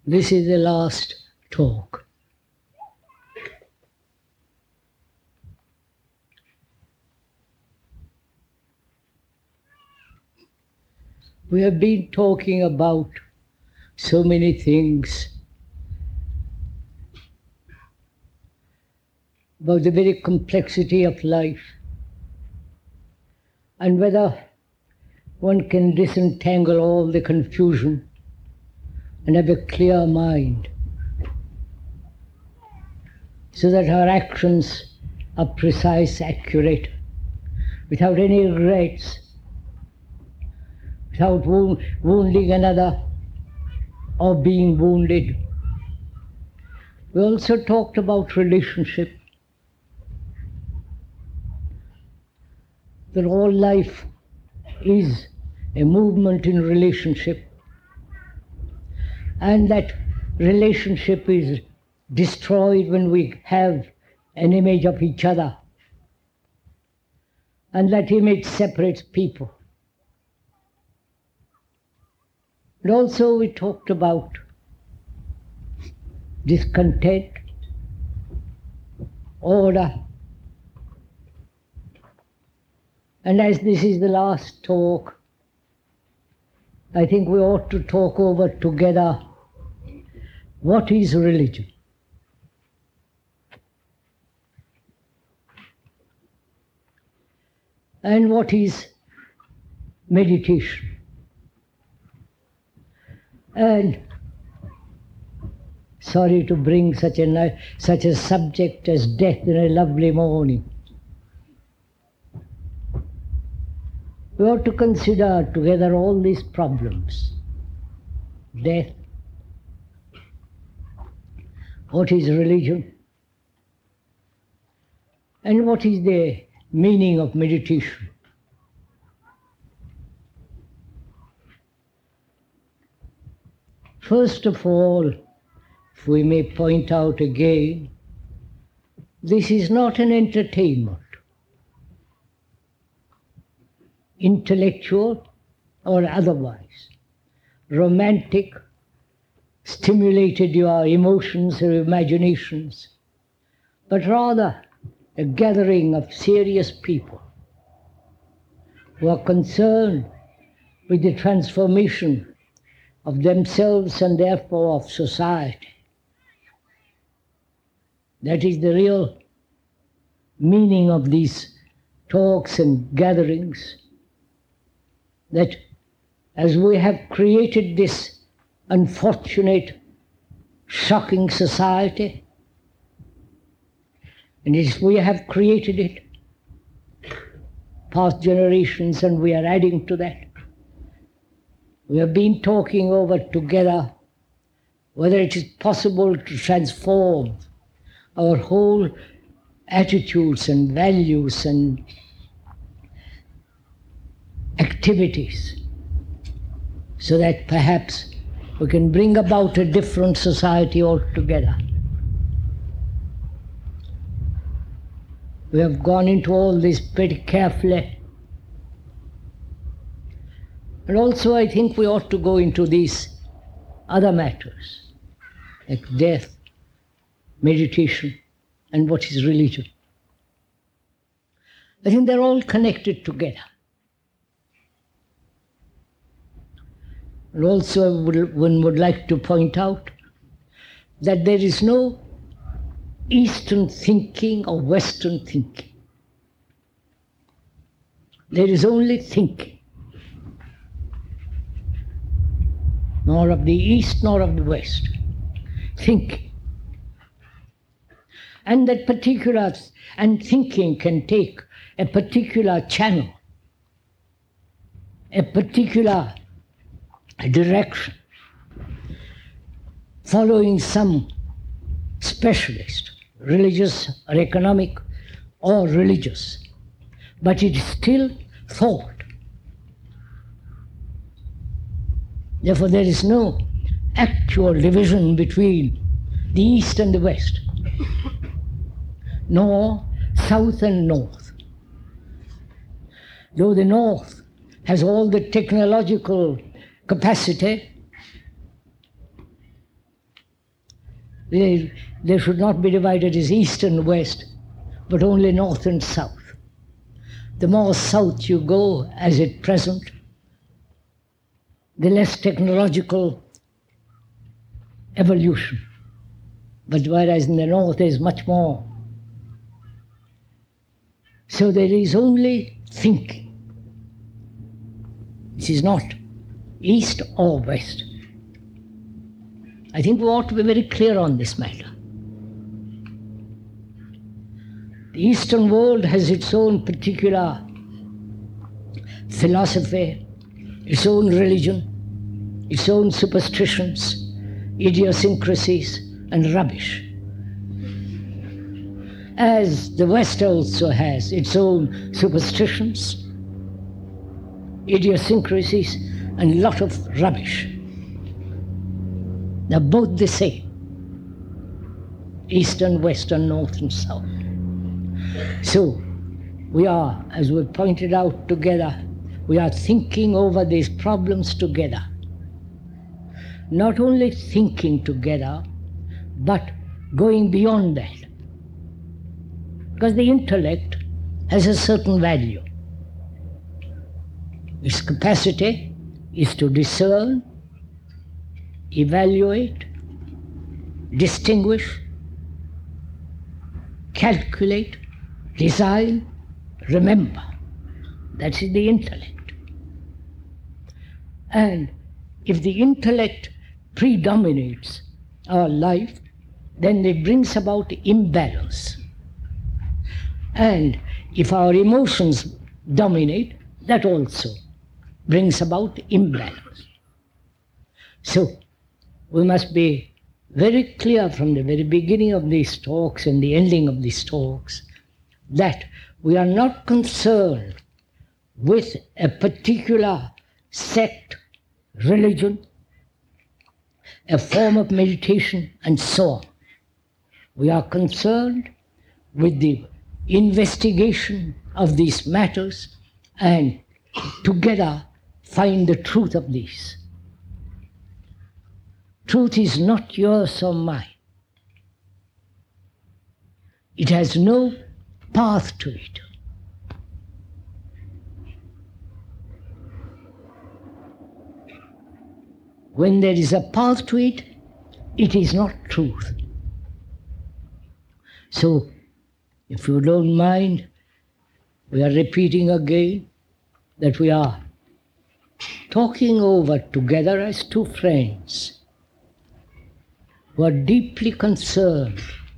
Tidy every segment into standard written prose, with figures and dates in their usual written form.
This is the last talk. We have been talking about so many things, about the very complexity of life, and whether one can disentangle all the confusion and have a clear mind, so that our actions are precise, accurate, without any regrets, without wounding another or being wounded. We also talked about relationship, that all life is a movement in relationship, and that relationship is destroyed when we have an image of each other, and that image separates people. And also we talked about discontent, order, and as this is the last talk, I think we ought to talk over together what is religion. And what is meditation? And sorry to bring such a subject as death in a lovely morning. We ought to consider together all these problems. Death. What is religion? And what is the meaning of meditation? First of all, if we may point out again, this is not an entertainment, intellectual or otherwise, romantic, stimulated your emotions or imaginations, but rather a gathering of serious people who are concerned with the transformation of themselves and therefore of society. That is the real meaning of these talks and gatherings, that as we have created this unfortunate, shocking society, and as we have created it, past generations, and we are adding to that, we have been talking over together whether it is possible to transform our whole attitudes and values and activities so that perhaps we can bring about a different society altogether. We have gone into all this pretty carefully. And also I think we ought to go into these other matters, like death, meditation, and what is religion. I think they're all connected together. And also one would like to point out that there is no Eastern thinking or Western thinking. There is only thinking. Nor of the East nor of the West. Thinking. And that particular, and thinking can take a particular channel, a particular direction, following some specialist, religious or economic or religious, but it is still thought. Therefore, there is no actual division between the East and the West, nor South and North. Though the North has all the technological capacity, They should not be divided as east and west, but only north and south. The more south you go, as at present, the less technological evolution. But whereas in the north there is much more. So there is only thinking. This is not east or west. I think we ought to be very clear on this matter. The Eastern world has its own particular philosophy, its own religion, its own superstitions, idiosyncrasies, and rubbish. As the West also has its own superstitions, idiosyncrasies, and a lot of rubbish. They're both the same. East and West and North and South. So, we are, as we pointed out together, we are thinking over these problems together. Not only thinking together, but going beyond that. Because the intellect has a certain value. Its capacity is to discern, evaluate, distinguish, calculate, design, remember. That is the intellect. And if the intellect predominates our life, then it brings about imbalance. And if our emotions dominate, that also brings about imbalance. So, we must be very clear from the very beginning of these talks and the ending of these talks that we are not concerned with a particular sect, religion, a form of meditation, and so on. We are concerned with the investigation of these matters and together find the truth of these. Truth is not yours or mine. It has no path to it. When there is a path to it, it is not truth. So, if you don't mind, we are repeating again that we are talking over together as two friends who are deeply concerned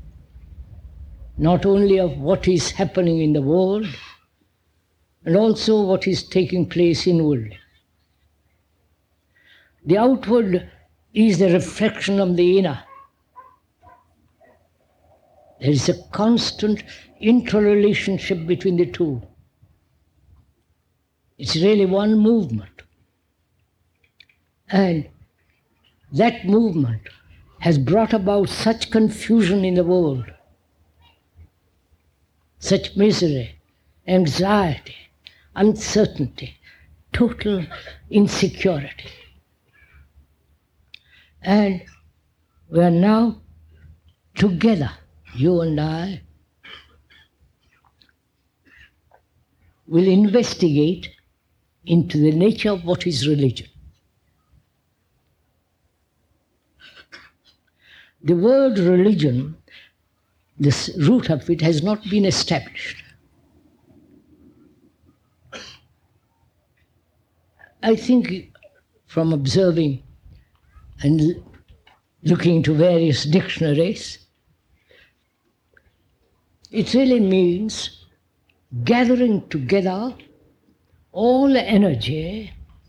not only of what is happening in the world, and also what is taking place inwardly. The outward is the reflection of the inner. There is a constant interrelationship between the two. It's really one movement. And that movement has brought about such confusion in the world, such misery, anxiety, uncertainty, total insecurity. And we are now together, you and I, will investigate into the nature of what is religion. The word religion, the root of it has not been established. I think from observing and looking into various dictionaries, it really means gathering together all energy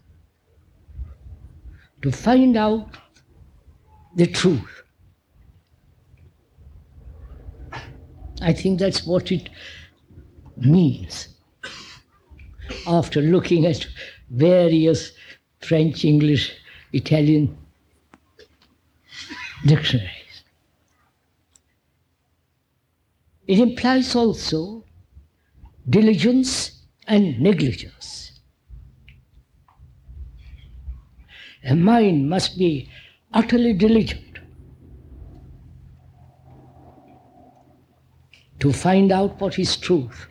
to find out the truth. I think that's what it means. After looking at various French, English, Italian dictionaries. It implies also diligence and negligence. A mind must be utterly diligent to find out what is truth.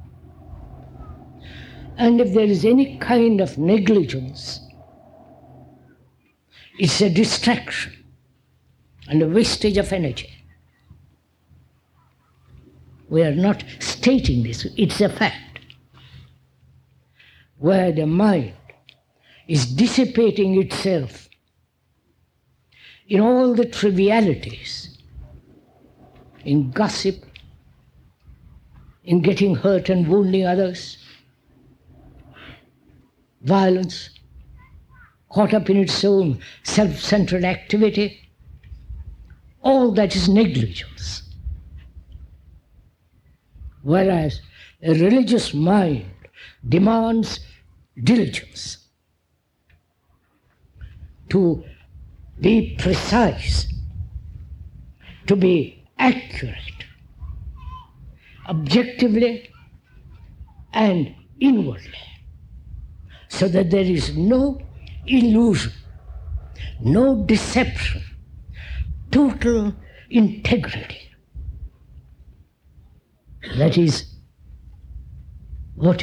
And if there is any kind of negligence, it's a distraction and a wastage of energy. We are not stating this, it's a fact. Where the mind is dissipating itself in all the trivialities, in gossip, in getting hurt and wounding others, violence, caught up in its own self-centered activity, all that is negligence. Whereas a religious mind demands diligence to be precise, to be accurate, objectively and inwardly, so that there is no illusion, no deception, total integrity. That is what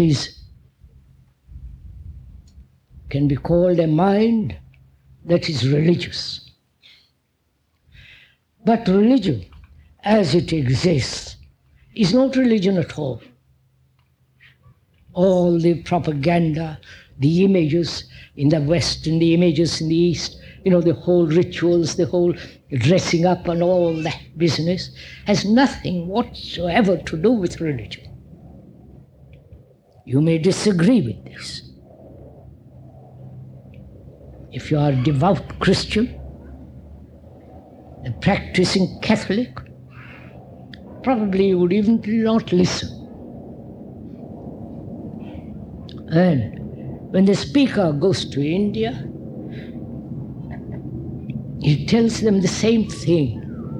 can be called a mind that is religious. But religion, as it exists, is not religion at all. All the propaganda, the images in the West and the images in the East, the whole rituals, the whole dressing up and all that business has nothing whatsoever to do with religion. You may disagree with this. If you are a devout Christian, a practicing Catholic, probably you would even not listen. And when the speaker goes to India, he tells them the same thing,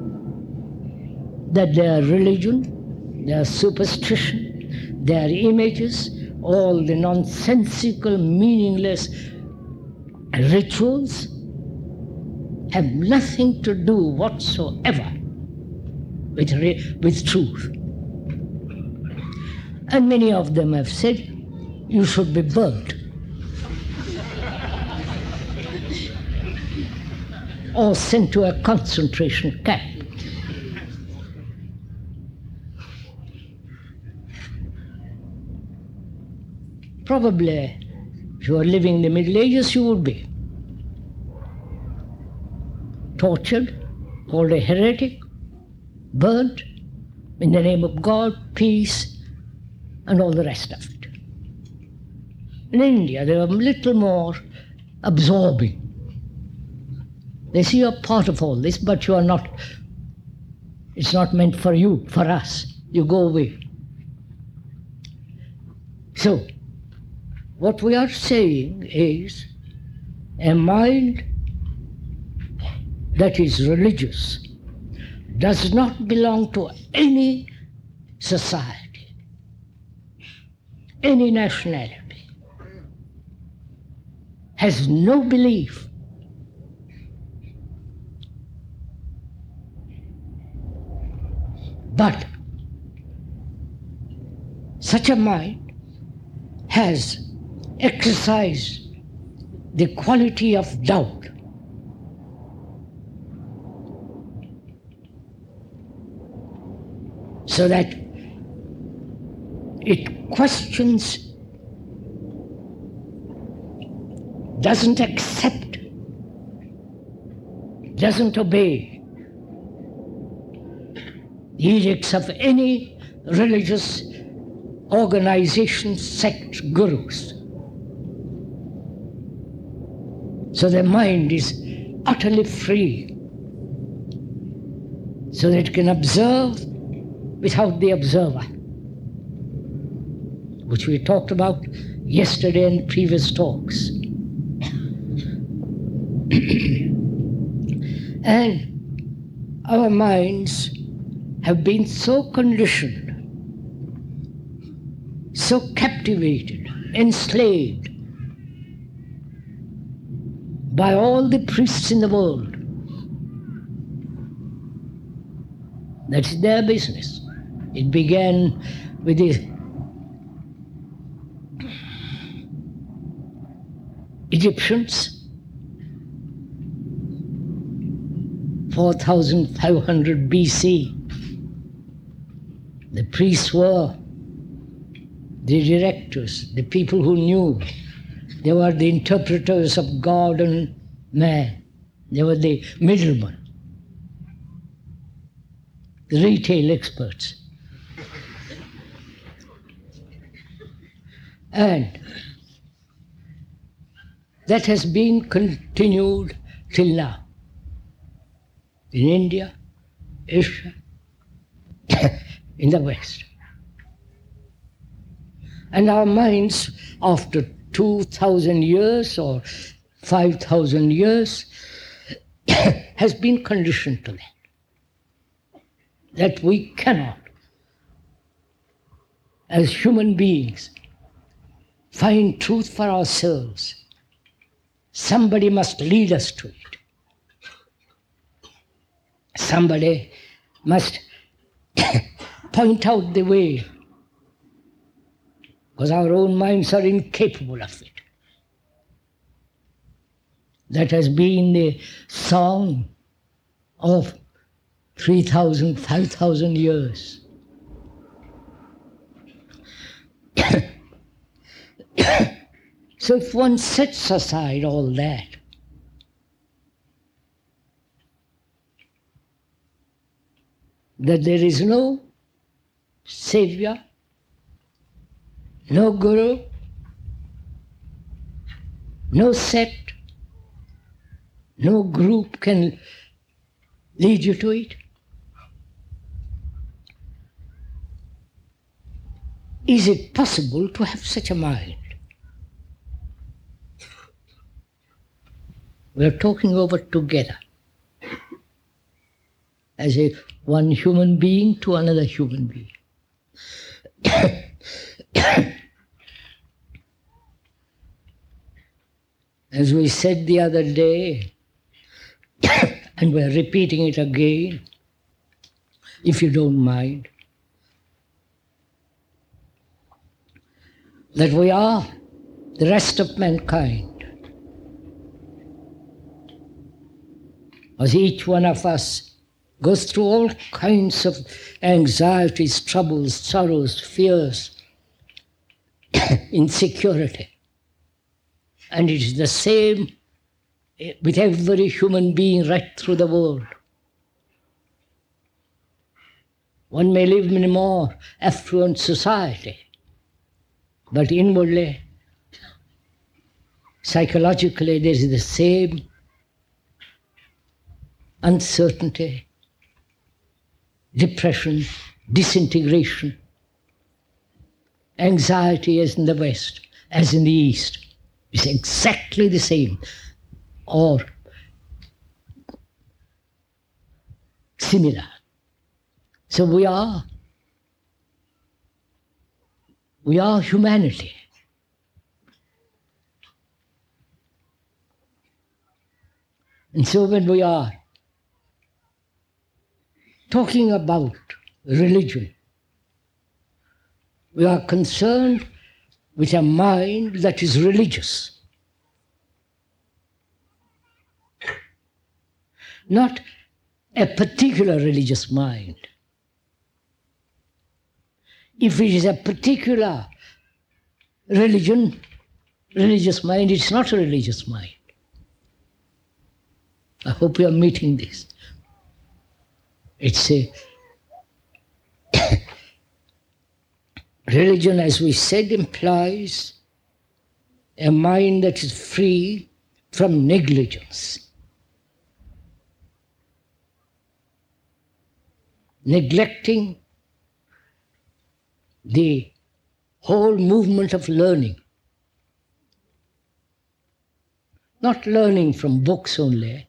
that their religion, their superstition, their images, all the nonsensical, meaningless rituals have nothing to do whatsoever with truth. And many of them have said, you should be burnt. Or sent to a concentration camp. Probably, if you are living in the Middle Ages, you would be tortured, called a heretic, burnt in the name of God, peace, and all the rest of it. In India, they are a little more absorbing. They see you're part of all this, but you are not. It's not meant for you, for us. You go away. So, what we are saying is a mind that is religious does not belong to any society, any nationality, has no belief. But such a mind has exercised the quality of doubt. So that it questions, doesn't accept, doesn't obey the edicts of any religious organization, sect, gurus. So the mind is utterly free, so that it can observe without the observer, which we talked about yesterday in previous talks. And our minds have been so conditioned, so captivated, enslaved by all the priests in the world. That's their business. It began with the Egyptians, 4,500 BC. The priests were the directors, the people who knew. They were the interpreters of God and man. They were the middlemen, the retail experts. And that has been continued till now. In India, Asia, in the West. And our minds, after 2,000 years or 5,000 years, has been conditioned to that we cannot, as human beings, find truth for ourselves. Somebody must lead us to it. Somebody must point out the way, because our own minds are incapable of it. That has been the song of 3,000, 5,000 years. So if one sets aside all that, that there is no savior, no guru, no sect, no group can lead you to it. Is it possible to have such a mind? We are talking over together as a one human being to another human being. As we said the other day, and we're repeating it again, if you don't mind, that we are the rest of mankind. As each one of us goes through all kinds of anxieties, troubles, sorrows, fears, insecurity. And it is the same with every human being right through the world. One may live in a more affluent society, but inwardly, psychologically, there is the same uncertainty, depression, disintegration, anxiety as in the West, as in the East. It's exactly the same, or similar. So we are humanity. And so when we are talking about religion, we are concerned with a mind that is religious. Not a particular religious mind. If it is a particular religious mind, it's not a religious mind. I hope you are meeting this. It's a religion, as we said, implies a mind that is free from negligence. Neglecting the whole movement of learning. Not learning from books only,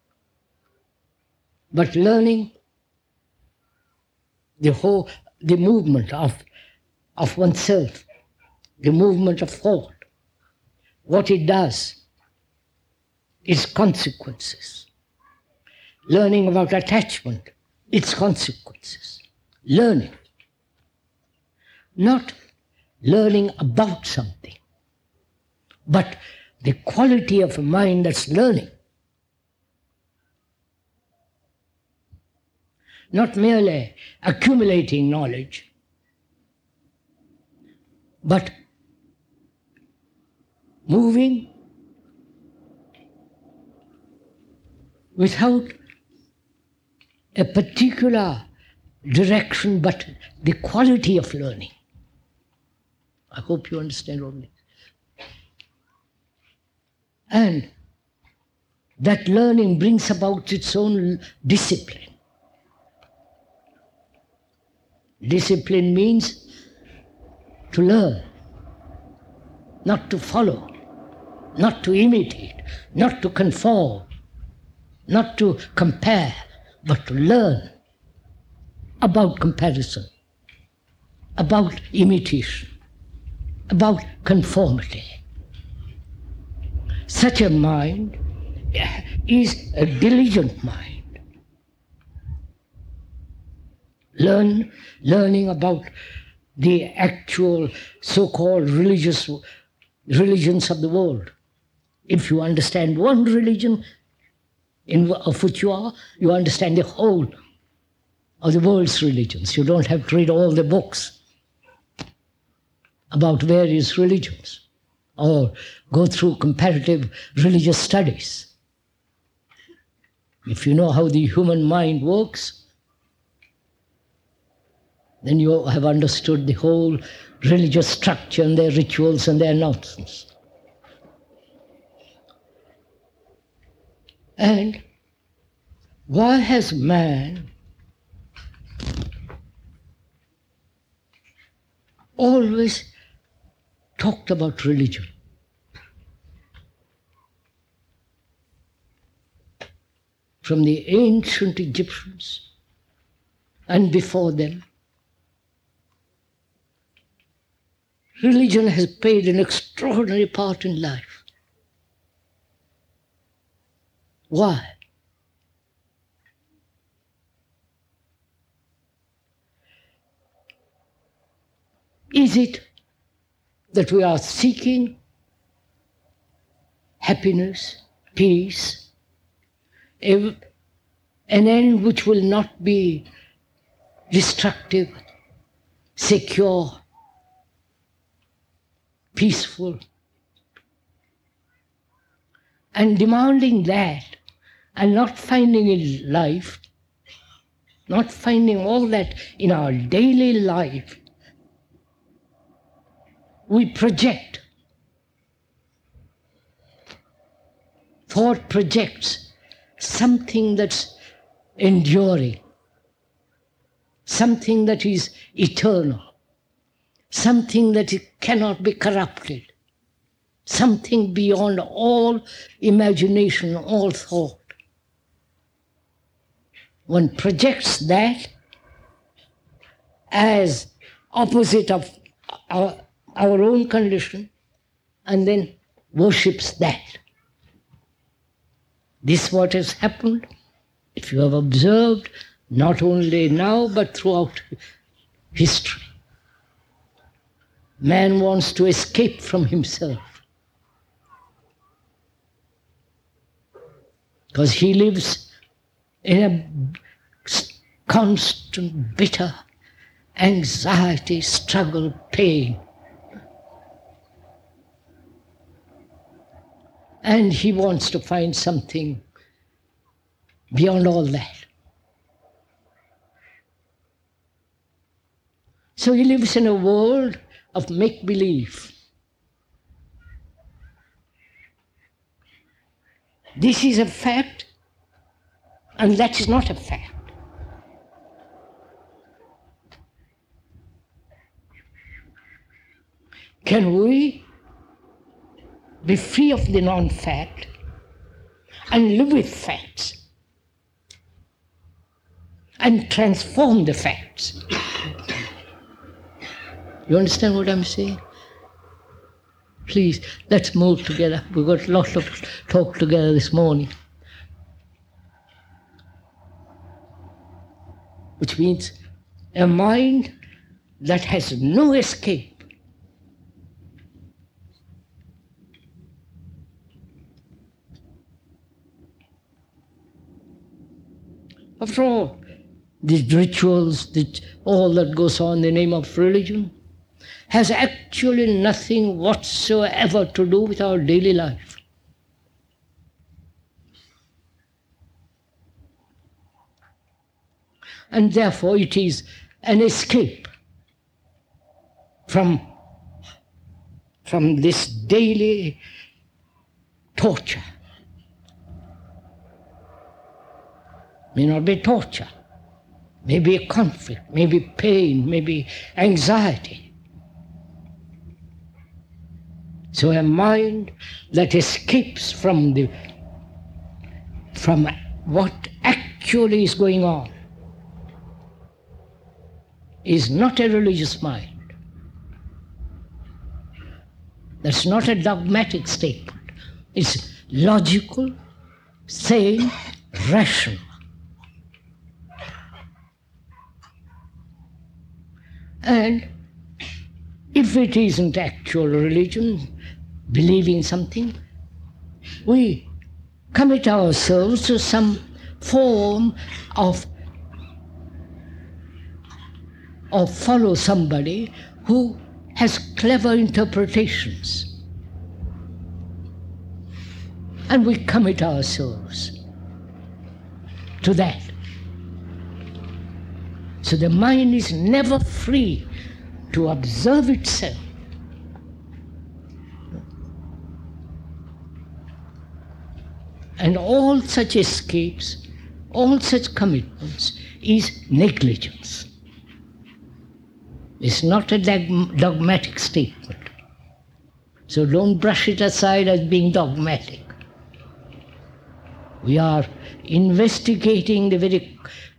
but learning the movement of oneself, the movement of thought, what it does, its consequences. Learning about attachment, its consequences. Learning. not learning about something, but the quality of a mind that's learning. Not merely accumulating knowledge, but moving without a particular direction, but the quality of learning. I hope you understand all this. And that learning brings about its own discipline. Discipline means to learn, not to follow, not to imitate, not to conform, not to compare, but to learn about comparison, about imitation, about conformity. Such a mind is a diligent mind. Learning about the actual so-called religions of the world. If you understand one religion of which you understand the whole of the world's religions. You don't have to read all the books about various religions or go through comparative religious studies. If you know how the human mind works, then you have understood the whole religious structure and their rituals and their nonsense. And why has man always talked about religion? From the ancient Egyptians and before them, religion has played an extraordinary part in life. Why? Is it that we are seeking happiness, peace, an end which will not be destructive, secure, peaceful, and demanding that and not finding in life, not finding all that in our daily life, we project. Thought projects something that's enduring, something that is eternal, something that cannot be corrupted, something beyond all imagination, all thought. One projects that as opposite of our own condition and then worships that. This is what has happened, if you have observed, not only now but throughout history. Man wants to escape from himself because he lives in a constant, bitter anxiety, struggle, pain. And he wants to find something beyond all that. So he lives in a world of make-believe. This is a fact, and that is not a fact. Can we be free of the non-fact and live with facts and transform the facts? You understand what I'm saying? Please, let's move together. We've got a lot of talk together this morning. Which means a mind that has no escape. After all, these rituals, all that goes on in the name of religion, has actually nothing whatsoever to do with our daily life. And therefore it is an escape from this daily torture. May not be torture, maybe a conflict, maybe pain, maybe anxiety. So a mind that escapes from what actually is going on is not a religious mind. That's not a dogmatic statement. It's logical, sane, rational. And if it isn't actual religion, believing something, we commit ourselves to some form of follow somebody who has clever interpretations. And we commit ourselves to that. So the mind is never free to observe itself. And all such escapes, all such commitments is negligence. It's not a dogmatic statement. So don't brush it aside as being dogmatic. We are investigating the very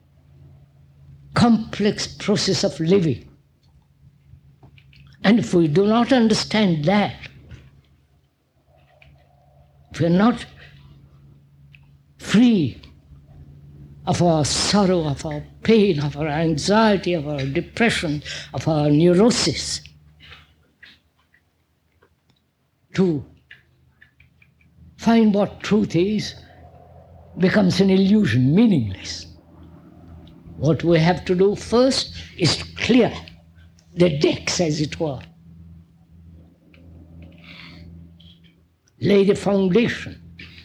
complex process of living. And if we do not understand that, if we are not free of our sorrow, of our pain, of our anxiety, of our depression, of our neurosis, to find what truth is becomes an illusion, meaningless. What we have to do first is to clear the decks, as it were. Lay the foundation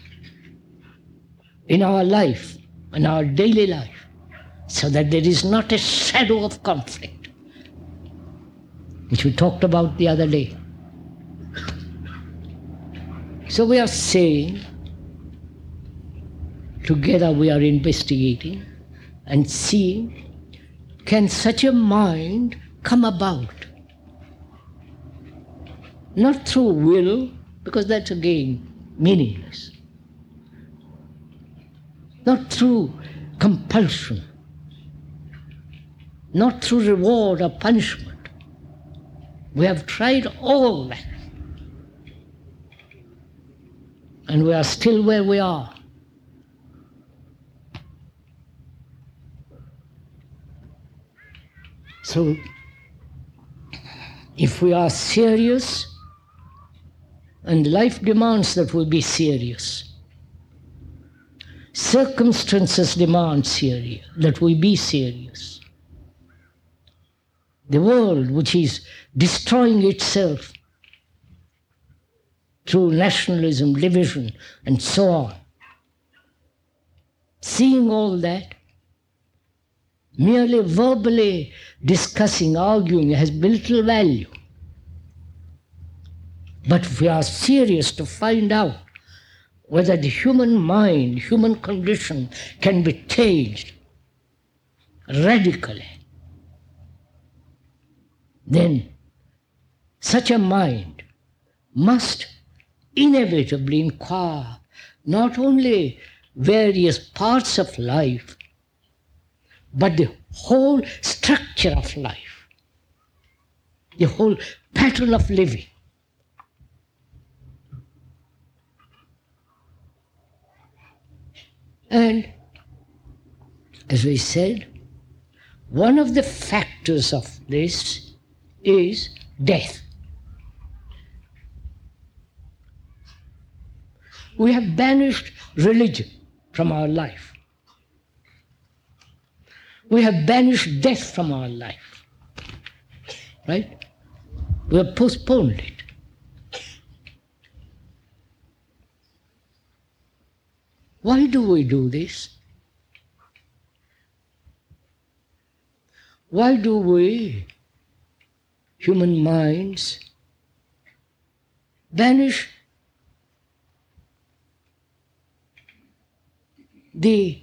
in our life, in our daily life, so that there is not a shadow of conflict, which we talked about the other day. So we are saying, together we are investigating and seeing, can such a mind come about? Not through will, because that's again meaningless. Not through compulsion. Not through reward or punishment. We have tried all that. And we are still where we are. So, if we are serious, and life demands that we be serious, circumstances demand that we be serious. The world, which is destroying itself through nationalism, division, and so on, seeing all that, merely verbally discussing, arguing has little value. But if we are serious to find out whether the human mind, human condition can be changed radically, then such a mind must inevitably inquire not only various parts of life, but the whole structure of life, the whole pattern of living. And as we said, one of the factors of this is death. We have banished religion from our life. We have banished death from our life. Right? We have postponed it. Why do we do this? Why do we, human minds, banish the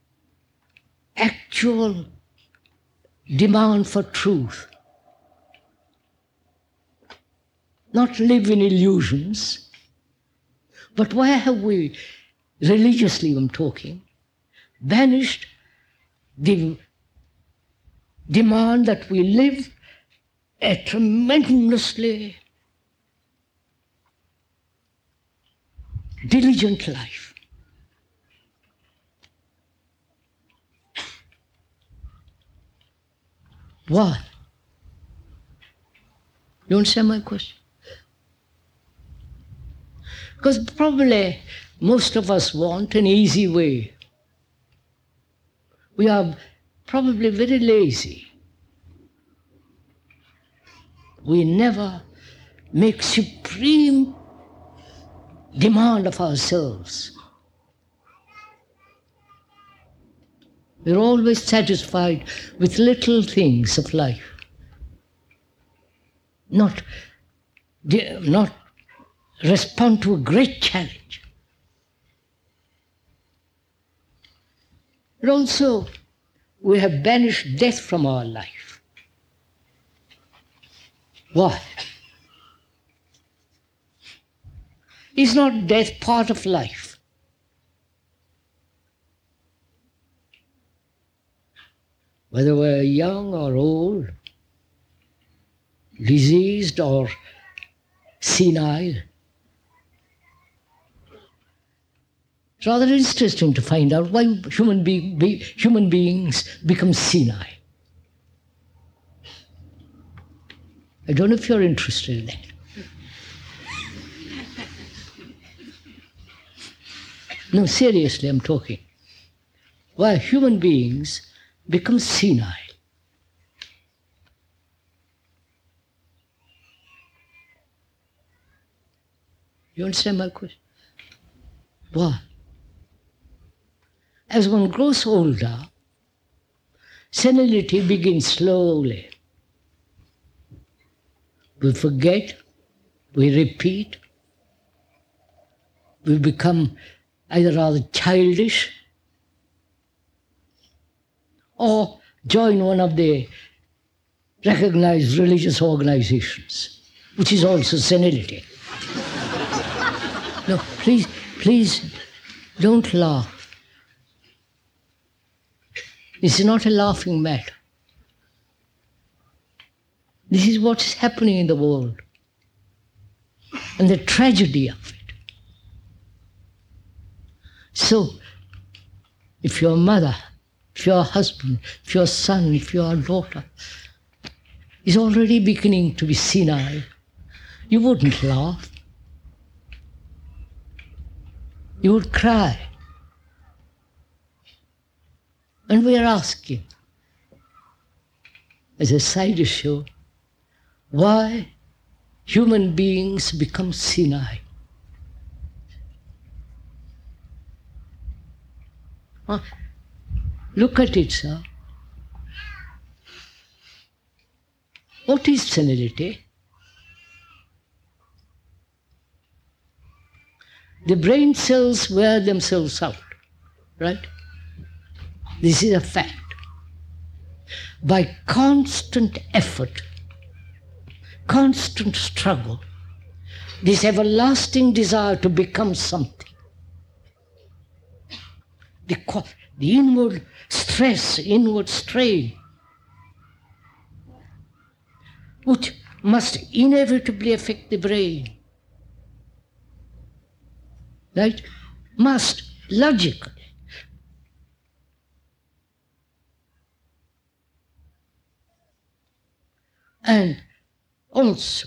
actual demand for truth? Not live in illusions, but why have we, religiously I'm talking, banished the demand that we live a tremendously diligent life? Why? You understand my question? Because probably most of us want an easy way. We are probably very lazy. We never make supreme demand of ourselves. We're always satisfied with little things of life. Not respond to a great challenge. But also, we have banished death from our life. Why? Is not death part of life? Whether we're young or old, diseased or senile. It's rather interesting to find out why human beings become senile. I don't know if you're interested in that. No, seriously, I'm talking. Why human beings become senile. You understand my question? Why? As one grows older, senility begins slowly. We forget, we repeat, we become either rather childish or join one of the recognized religious organizations, which is also senility. No, please don't laugh. This is not a laughing matter. This is what is happening in the world and the tragedy of it. So, if your mother, if your husband, if your son, if your daughter is already beginning to be senile, you wouldn't laugh. You would cry. And we are asking, as a side issue, why human beings become senile. Look at it, sir. What is senility? The brain cells wear themselves out, right? This is a fact. By constant effort, constant struggle, this everlasting desire to become something, the inward stress, inward strain, which must inevitably affect the brain, right? Must, logically. And also.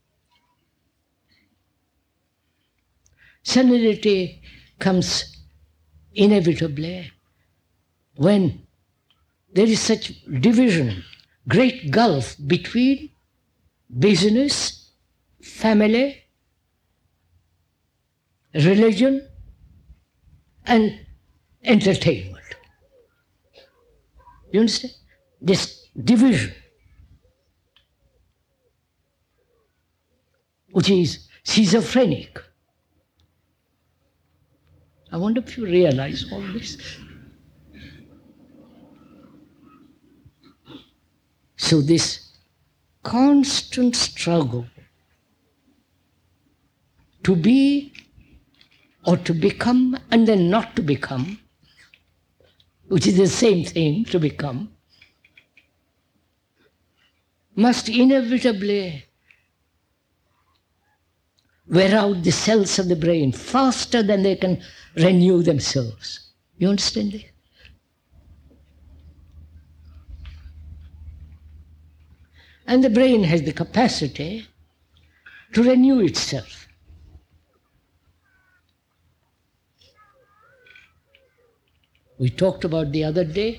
Senility comes inevitably when there is such division, great gulf between business, family, religion, and entertainment. You understand? This division, which is schizophrenic. I wonder if you realize all this. So this constant struggle to be or to become and then not to become, which is the same thing, to become, must inevitably wear out the cells of the brain faster than they can renew themselves. You understand this? And the brain has the capacity to renew itself. We talked about the other day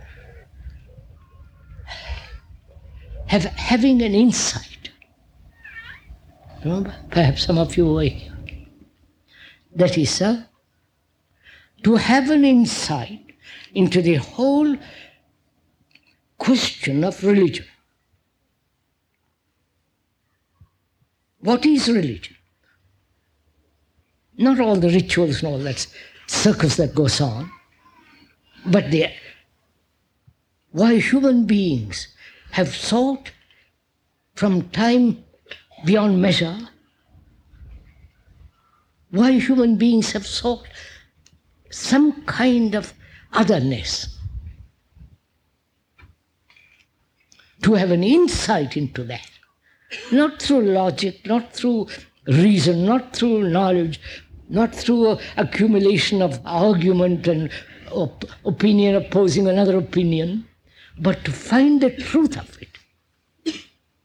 having an insight. Remember? Perhaps some of you were here. That is, to have an insight into the whole question of religion. What is religion? Not all the rituals and all that circus that goes on, but why human beings have sought from time beyond measure, why human beings have sought some kind of otherness, to have an insight into that. Not through logic, not through reason, not through knowledge, not through accumulation of argument and opinion opposing another opinion, but to find the truth of it,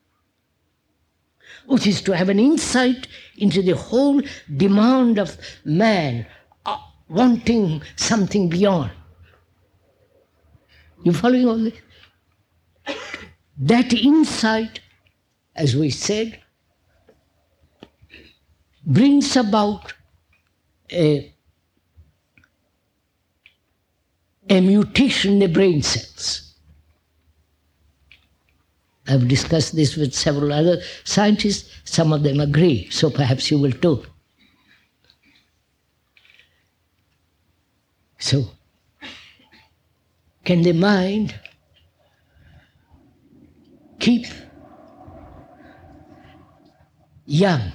which is to have an insight into the whole demand of man wanting something beyond. You following all this? That insight, as we said, brings about a mutation in the brain cells. I've discussed this with several other scientists. Some of them agree, so perhaps you will too. So, can the mind keep young?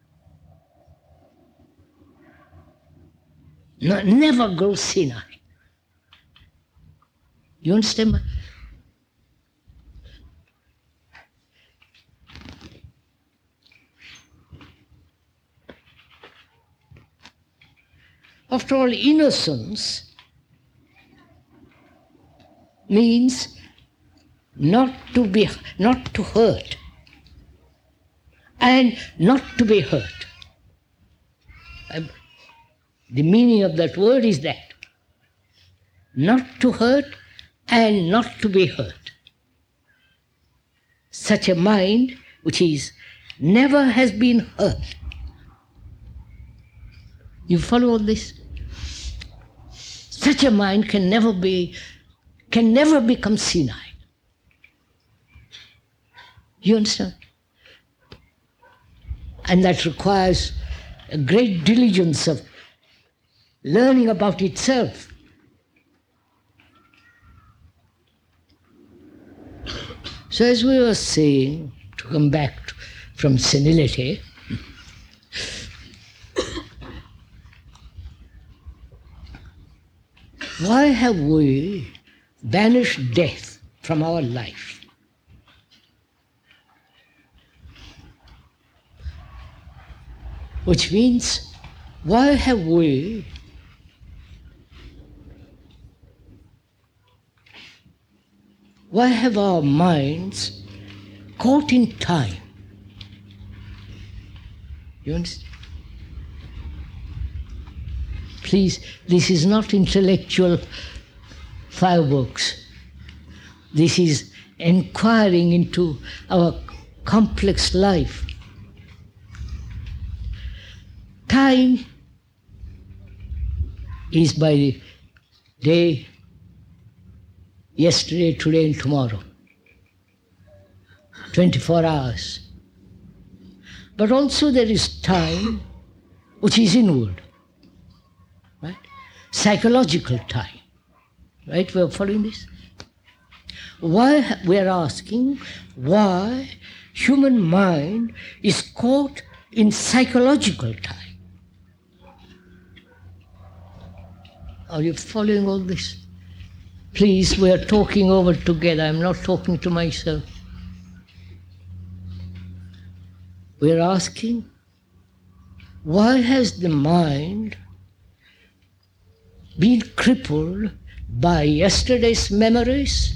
Never grow senile. You understand? After all, innocence means not to hurt and not to be hurt. The meaning of that word is that. Not to hurt and not to be hurt. Such a mind which never has been hurt. You follow all this? Such a mind can never become senile. You understand? And that requires a great diligence of learning about itself. So as we were saying, to come back from senility, why have we banished death from our life? Which means, why have our minds caught in time? You understand? Please, this is not intellectual fireworks. This is inquiring into our complex life. Time is by the day, yesterday, today and tomorrow. 24 hours. But also there is time which is inward, right? Psychological time, right? We are following this? Why we are asking why human mind is caught in psychological time. Are you following all this? Please, we are talking over together. I'm not talking to myself. We are asking, why has the mind been crippled by yesterday's memories,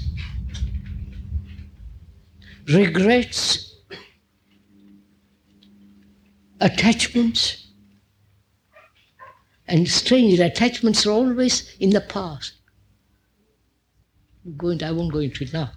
regrets, attachments? And strange, attachments are always in the past. I won't go into it now.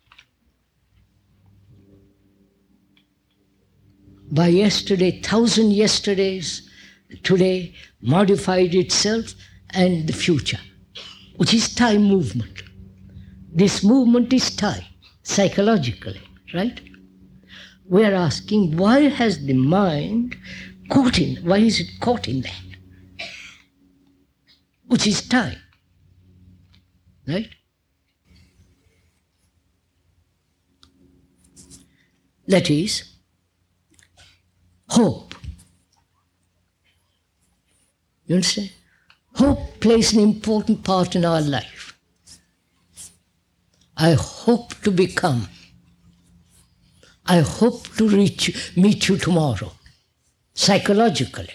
By yesterday, 1,000 yesterdays, today modified itself and the future, which is time movement. This movement is time, psychologically, right? We are asking, why has the mind caught in, why is it caught in that? Which is time, right? That is, hope. You understand? Hope plays an important part in our life. I hope to become. I hope to meet you tomorrow, psychologically.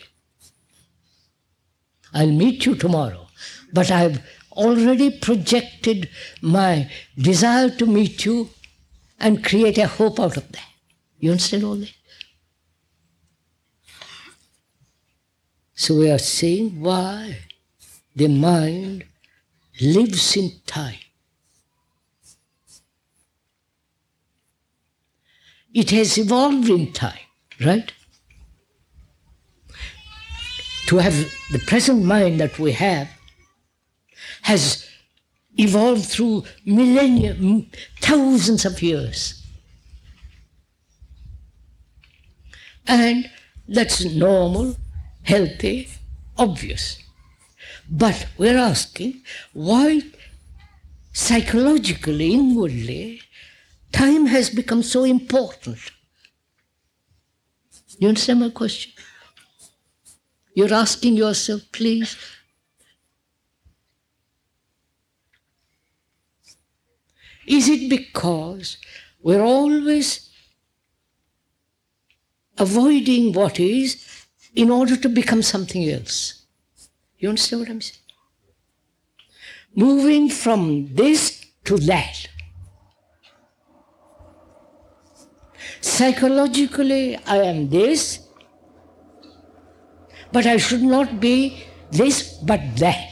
I'll meet you tomorrow. But I've already projected my desire to meet you and create a hope out of that. You understand all that? So we are saying why the mind lives in time. It has evolved in time, right? To have the present mind that we have has evolved through millennia, thousands of years. And that's normal, healthy, obvious. But we're asking why psychologically, inwardly, time has become so important. You understand my question? You're asking yourself, please. Is it because we're always avoiding what is in order to become something else? You understand what I'm saying? Moving from this to that. Psychologically, I am this, but I should not be this but that.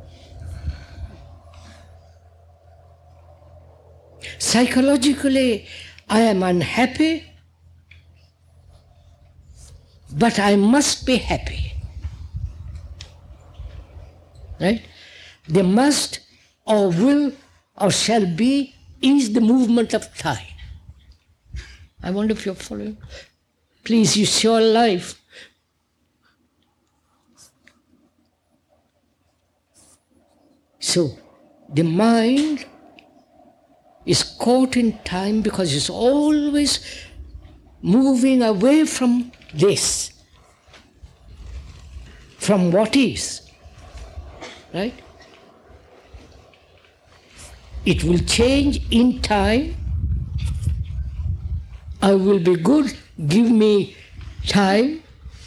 Psychologically, I am unhappy, but I must be happy. Right? The must or will or shall be is the movement of time. I wonder if you're following. Please, it's your life. So, the mind is caught in time because it's always moving away from this, from what is, right? It will change in time. I will be good, give me time,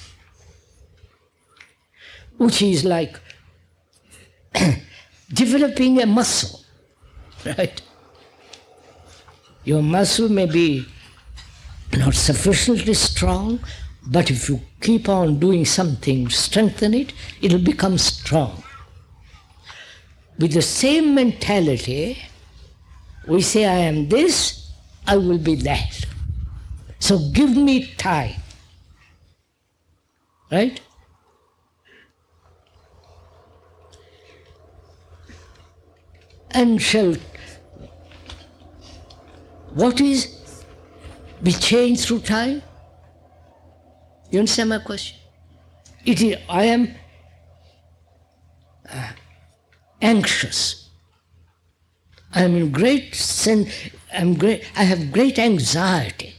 which is like developing a muscle, right? Your muscle may be not sufficiently strong, but if you keep on doing something, strengthen it, it'll become strong. With the same mentality, we say, I am this, I will be that. So give me time. Right? And what is be changed through time? You understand my question? It is, I am anxious. I am in great sense, I have great anxiety.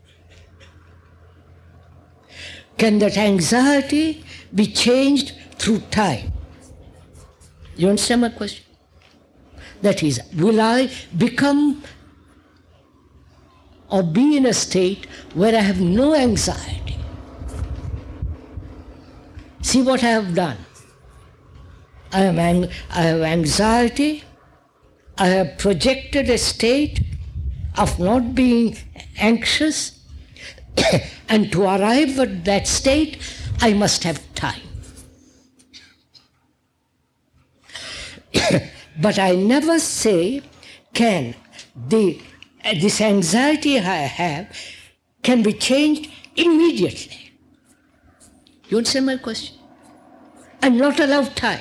Can that anxiety be changed through time? You understand my question? That is, will I become or be in a state where I have no anxiety? See what I have done. I have anxiety. I have projected a state of not being anxious. And to arrive at that state, I must have time. But I never say, can this anxiety I have can be changed immediately. You understand my question? I'm not allowed time.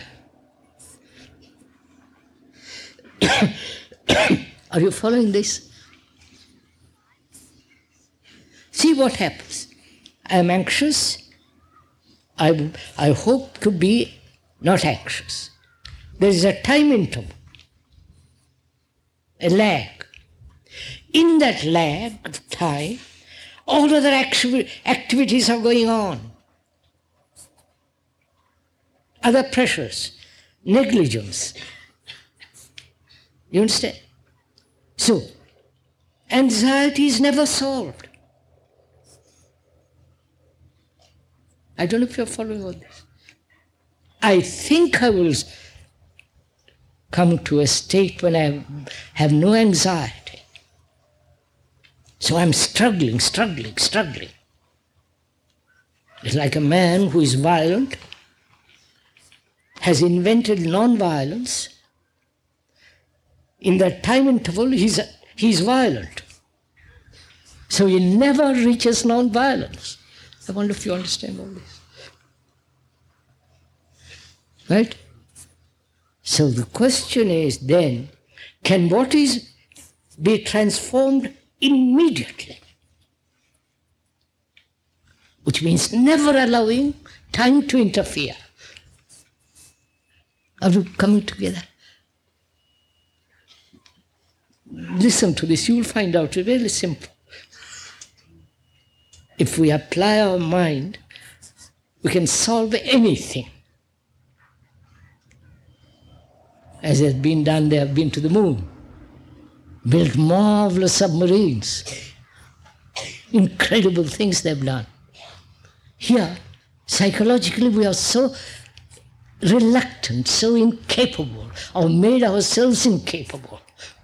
Are you following this? See what happens. I am anxious. I hope to be not anxious. There is a time interval, a lag. In that lag of time, all other activities are going on. Other pressures, negligence. You understand? So, anxiety is never solved. I don't know if you're following all this. I think I will come to a state when I have no anxiety. So I'm struggling. It's like a man who is violent, has invented non-violence. In that time interval, he's violent. So he never reaches non-violence. I wonder if you understand all this. Right? So the question is then, can what is be transformed immediately? Which means never allowing time to interfere. Are we coming together? Listen to this, you will find out it's really simple. If we apply our mind, we can solve anything. As has been done, they have been to the moon, built marvelous submarines. Incredible things they've done. Here, psychologically, we are so reluctant, so incapable, or made ourselves incapable.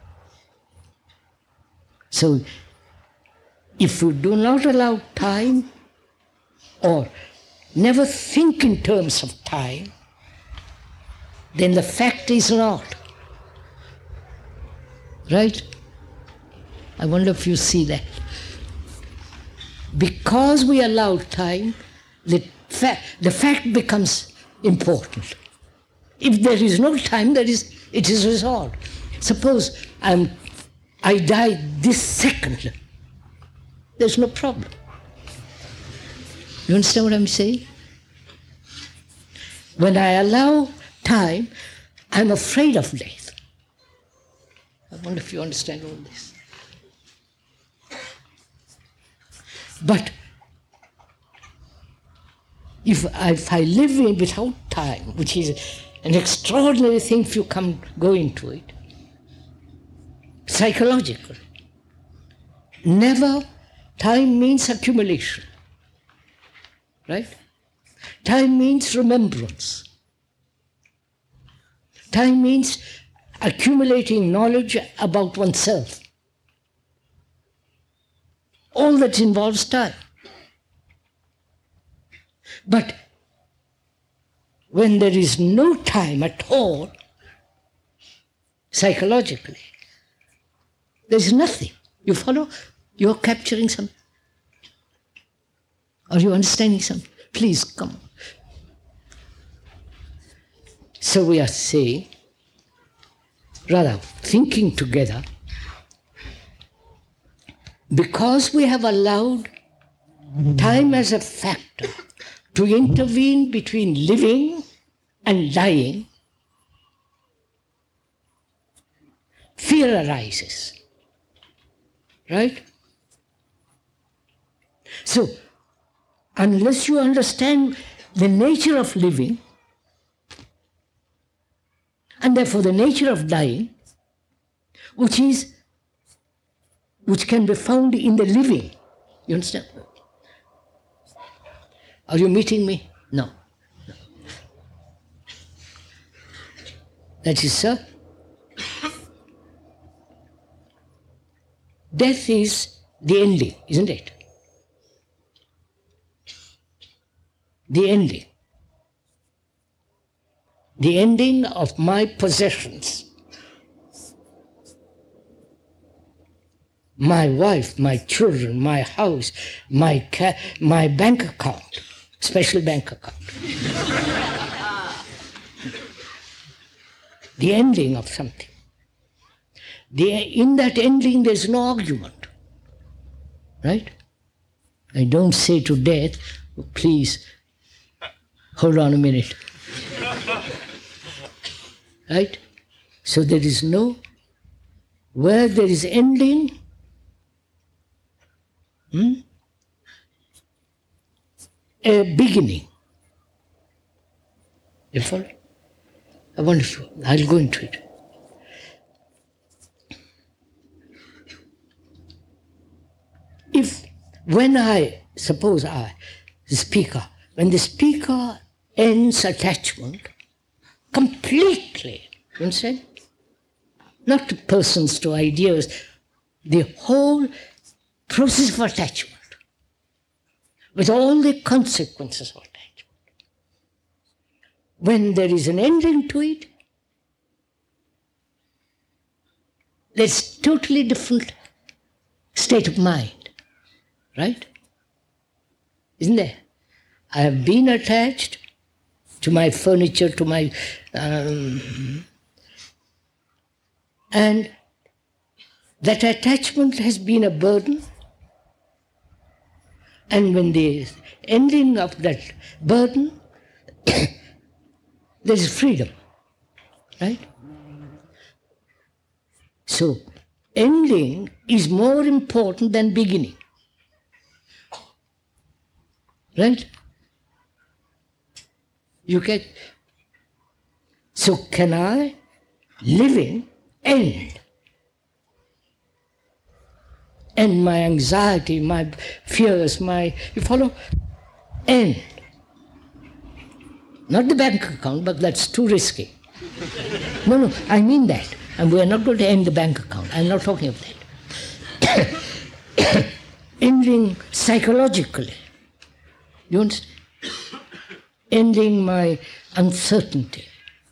So, if we do not allow time, or never think in terms of time, then the fact is not. Right? I wonder if you see that. Because we allow time, the fact becomes important. If there is no time, it is resolved. Suppose I die this second. There's no problem. You understand what I'm saying? When I allow time, I'm afraid of death. I wonder if you understand all this. But if I live without time, which is an extraordinary thing if you go into it, psychological, never. Time means accumulation, right? Time means remembrance. Time means accumulating knowledge about oneself. All that involves time. But when there is no time at all, psychologically, there is nothing. You follow? You are capturing something. Are you understanding something? Please come. So we are saying, rather thinking together, because we have allowed time as a factor to intervene between living and dying, fear arises. Right? So, unless you understand the nature of living, and therefore the nature of dying, which can be found in the living. You understand? Are you meeting me? No. That is, sir. Death is the ending, isn't it? The ending. The ending of my possessions. My wife, my children, my house, my bank account, special bank account. The ending of something. In that ending there's no argument. Right? I don't say to death, oh, please, hold on a minute. Right? So there is no, where there is ending, a beginning. You follow? I wonder if I'll go into it. When the speaker ends attachment completely, you understand? Not to persons, to ideas, the whole process of attachment, with all the consequences of attachment. When there is an ending to it, there's totally different state of mind. Right? Isn't there? I have been attached to my furniture, to my... and that attachment has been a burden. And when the ending of that burden, there is freedom. Right? So, ending is more important than beginning. Right? You get... So can I, living, end my anxiety, my fears, you follow? End. Not the bank account, but that's too risky. No, I mean that. And we are not going to end the bank account. I'm not talking of that. Ending psychologically. You understand? Ending my uncertainty.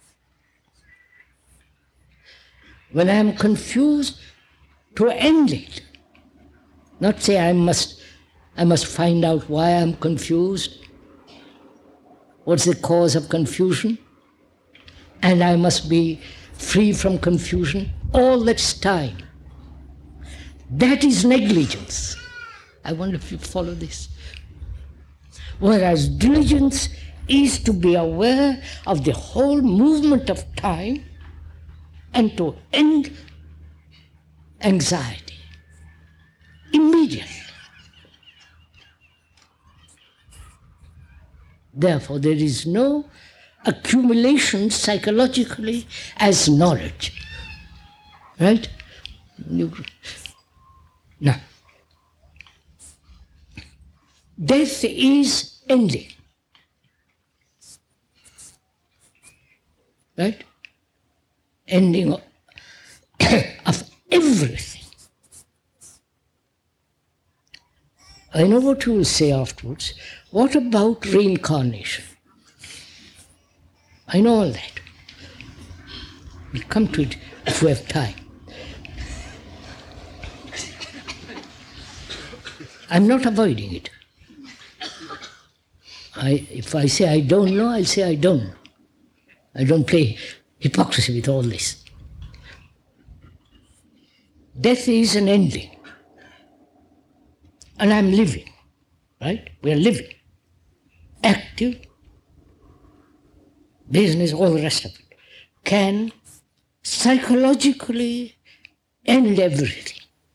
When I am confused, to end it. Not say I must find out why I'm confused. What's the cause of confusion? And I must be free from confusion. All that's time. That is negligence. I wonder if you follow this. Whereas diligence is to be aware of the whole movement of time and to end anxiety immediately. Therefore, there is no accumulation psychologically as knowledge. Right? Now, death is ending. Right? Ending of everything. I know what you will say afterwards. What about reincarnation? I know all that. We'll come to it if we have time. I'm not avoiding it. If I say I don't know, I'll say I don't know. I don't play hypocrisy with all this. Death is an ending. And I'm living, right? We are living. Active, business, all the rest of it. Can psychologically end everything.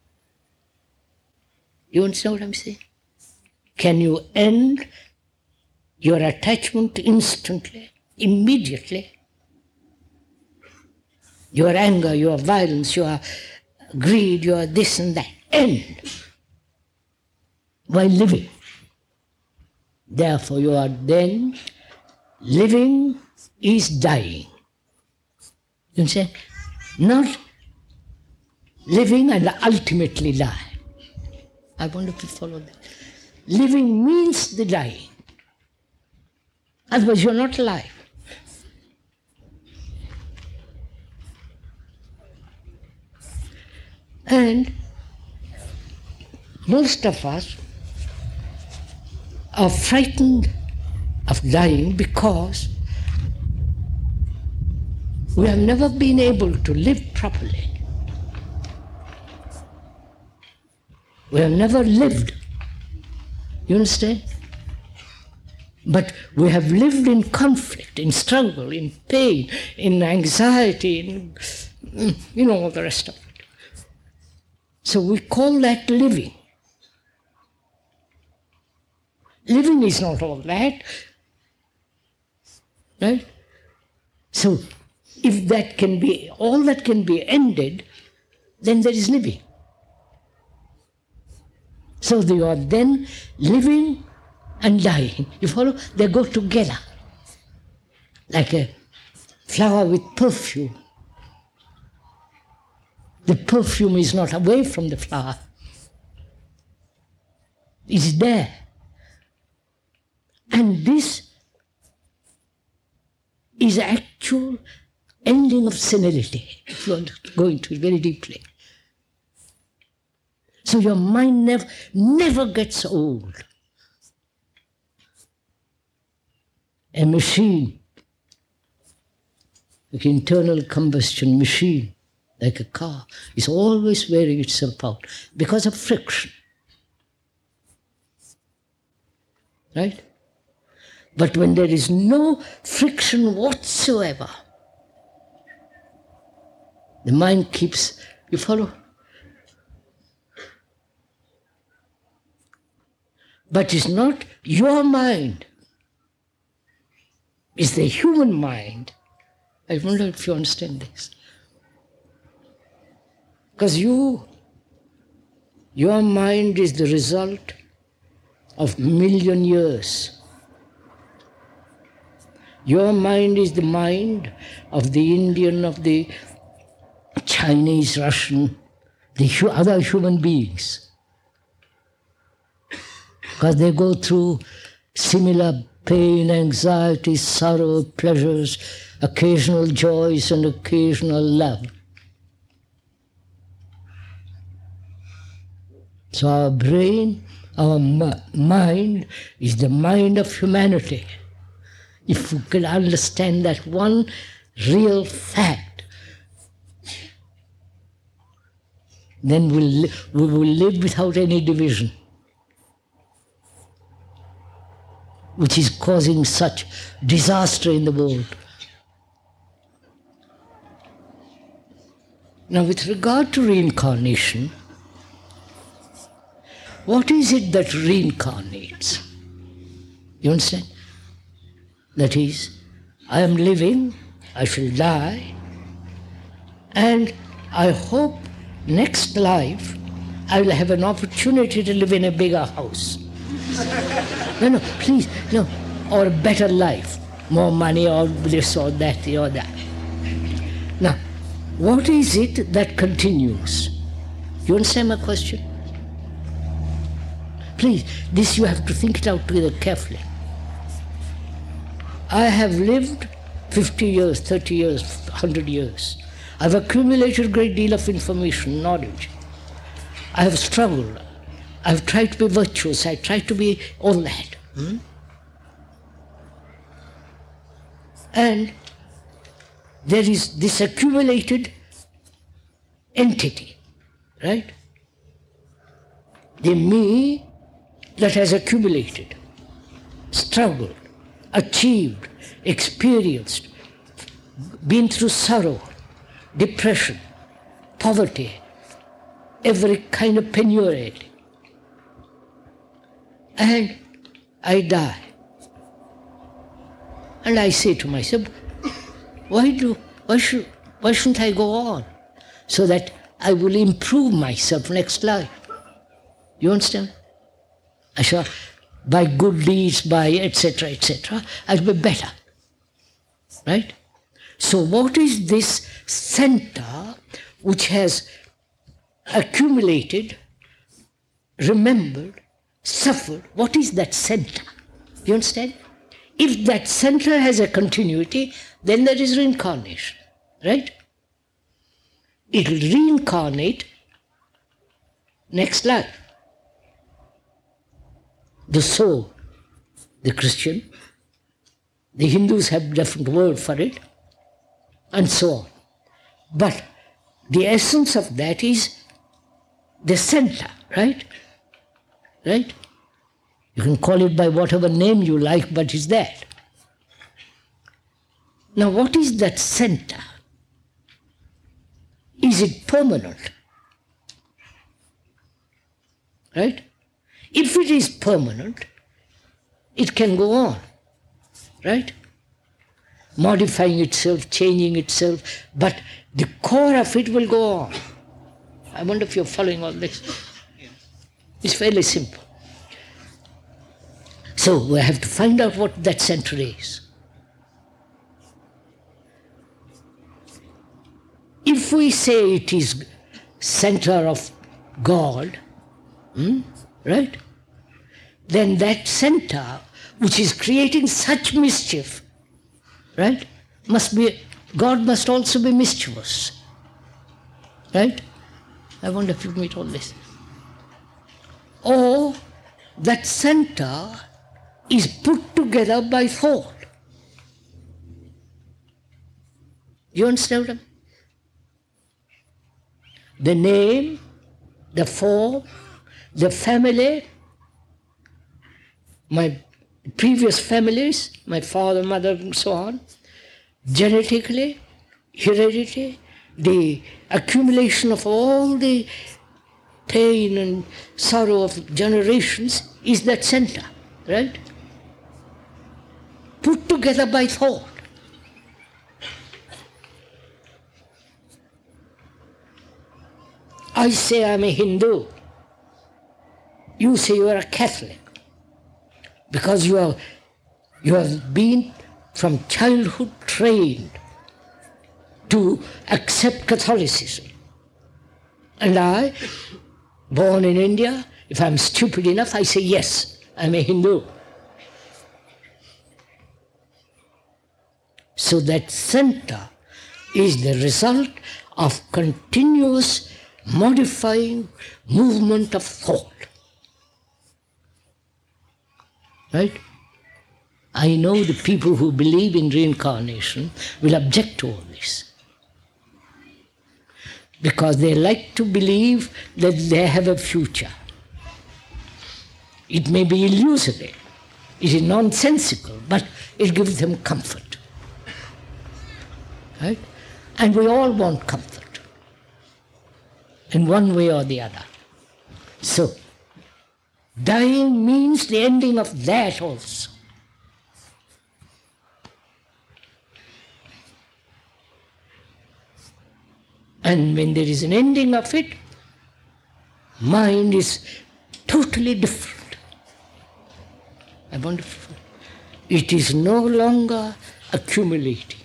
You understand what I'm saying? Can you end your attachment instantly, immediately? Your anger, your violence, your greed, your this and that. End while living. Therefore, you are then living is dying. You understand? Not living and ultimately die. I wonder if you follow that. Living means the dying. Otherwise, you're not alive. And most of us are frightened of dying because we have never been able to live properly. We have never lived. You understand? But we have lived in conflict, in struggle, in pain, in anxiety, in, all the rest of it. So we call that living. Living is not all that. Right? So if that can be, all that can be ended, then there is living. So they are then living and dying. You follow? They go together. Like a flower with perfume. The perfume is not away from the flower. It's there. And this is actual ending of senility, if you want to go into it very deeply. So your mind never gets old. A machine, like an internal combustion machine, like a car, is always wearing itself out because of friction. Right? But when there is no friction whatsoever, the mind keeps, you follow? But it's not your mind. It's the human mind. I wonder if you understand this. Because your mind is the result of million years. Your mind is the mind of the Indian, of the Chinese, Russian, the other human beings. Because they go through similar pain, anxiety, sorrow, pleasures, occasional joys and occasional love. So our brain, our mind is the mind of humanity. If we can understand that one real fact, then we will live without any division, which is causing such disaster in the world. Now, with regard to reincarnation, what is it that reincarnates? You understand? That is, I am living, I shall die, and I hope next life I will have an opportunity to live in a bigger house. No, please, no. Or a better life, more money or this or that or that. Now, what is it that continues? You understand my question? please, this you have to think it out together carefully. I have lived 50 years, 30 years, 100 years. I've accumulated a great deal of information, knowledge. I have struggled. I've tried to be virtuous. I tried to be all that. And there is this accumulated entity, right? The me that has accumulated, struggled, achieved, experienced, been through sorrow, depression, poverty, every kind of penury. And I die. And I say to myself, why shouldn't I go on? So that I will improve myself next life. You understand? I shall, by good deeds, by etc., I'll be better. Right? So what is this center which has accumulated, remembered, suffered? What is that center? You understand? If that center has a continuity, then there is reincarnation. Right? It will reincarnate next life. The soul, the Christian, the Hindus have a different word for it, and so on. But the essence of that is the center, right? Right? You can call it by whatever name you like, but it's that. Now what is that center? Is it permanent? Right? If it is permanent, it can go on, right? Modifying itself, changing itself, but the core of it will go on. I wonder if you're following all this. It's fairly simple. So we have to find out what that center is. If we say it is center of God, right? Then that center, which is creating such mischief, right, God must also be mischievous. Right? I wonder if you meet all this. Or that center is put together by thought. You understand what I mean? The name, the form, the family, my previous families, my father, mother, and so on, genetically, heredity, the accumulation of all the pain and sorrow of generations is that center, right? Put together by thought. I say I'm a Hindu. You say you are a Catholic. Because you have been from childhood trained to accept Catholicism. And I, born in India, if I'm stupid enough, I say yes, I'm a Hindu. So that center is the result of continuous modifying movement of thought. Right? I know the people who believe in reincarnation will object to all this. Because they like to believe that they have a future. It may be illusory, it is nonsensical, but it gives them comfort. Right? And we all want comfort, in one way or the other. So, dying means the ending of that also. And when there is an ending of it, mind is totally different. I wonder if it is no longer accumulating.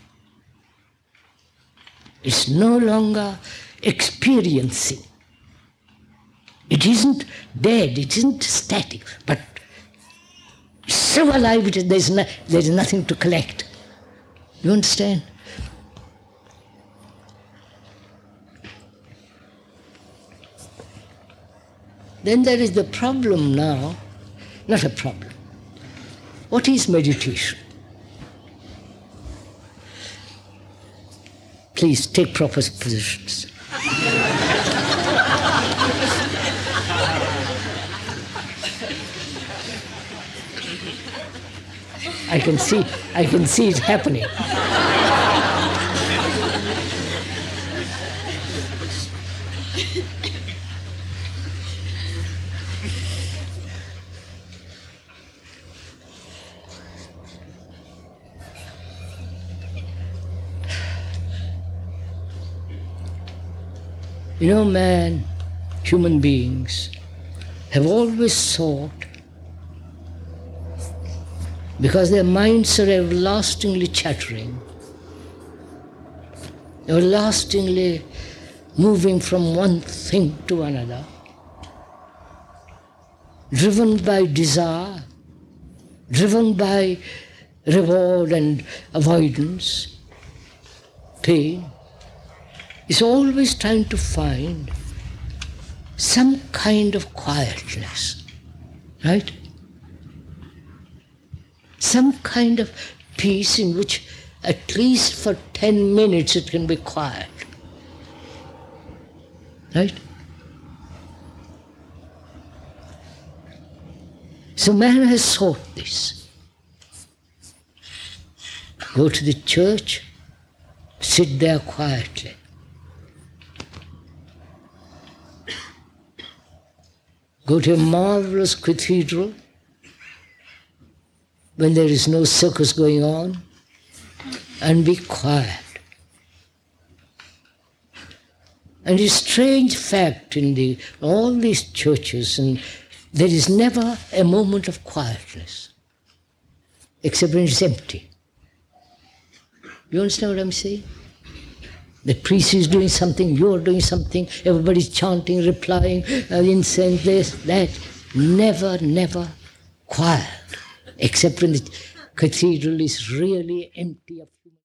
It's no longer experiencing. It isn't dead, it isn't static, but so alive there's nothing to collect. You understand? Then there is the problem now, not a problem. What is meditation? Please take proper positions. I can see it happening. You know, man, human beings have always thought, because their minds are everlastingly chattering, everlastingly moving from one thing to another, driven by desire, driven by reward and avoidance, pain, is always trying to find some kind of quietness, right? Some kind of peace in which at least for 10 minutes it can be quiet, right? So man has sought this. Go to the church, sit there quietly. Go to a marvelous cathedral when there is no circus going on and be quiet. And it's a strange fact in all these churches, and there is never a moment of quietness, except when it's empty. You understand what I'm saying? The priest is doing something, you're doing something, everybody's chanting, replying, incense, this, that. Never quiet, except when the cathedral is really empty of